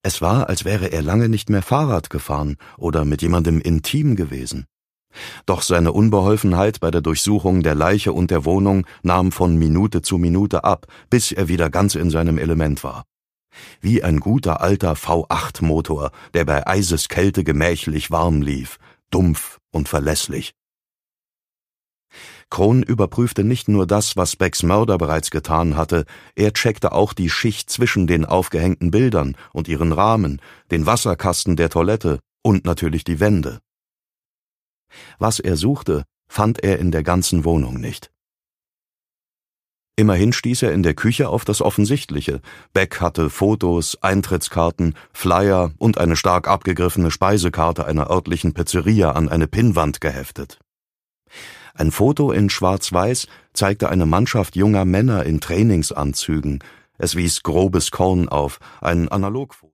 Es war, als wäre er lange nicht mehr Fahrrad gefahren oder mit jemandem intim gewesen. Doch seine Unbeholfenheit bei der Durchsuchung der Leiche und der Wohnung nahm von Minute zu Minute ab, bis er wieder ganz in seinem Element war. Wie ein guter alter V8-Motor, der bei Eiseskälte gemächlich warm lief, dumpf und verlässlich. Kron überprüfte nicht nur das, was Becks Mörder bereits getan hatte, er checkte auch die Schicht zwischen den aufgehängten Bildern und ihren Rahmen, den Wasserkasten der Toilette und natürlich die Wände. Was er suchte, fand er in der ganzen Wohnung nicht. Immerhin stieß er in der Küche auf das Offensichtliche. Beck hatte Fotos, Eintrittskarten, Flyer und eine stark abgegriffene Speisekarte einer örtlichen Pizzeria an eine Pinnwand geheftet. Ein Foto in Schwarz-Weiß zeigte eine Mannschaft junger Männer in Trainingsanzügen. Es wies grobes Korn auf, ein Analogfoto.